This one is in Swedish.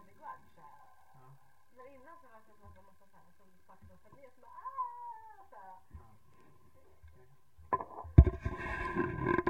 begrudge så här. Ja. Men innan så var det som att man måste så här som faktiskt så blir så bara så här. Ja.